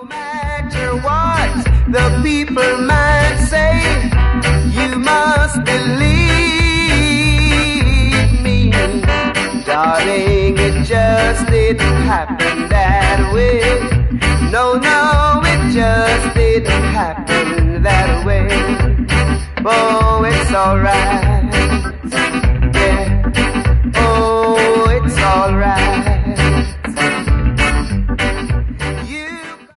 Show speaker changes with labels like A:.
A: No matter what the people might say, you must believe me, darling, it just didn't happen that way. No, it just didn't happen that way. Oh, it's alright.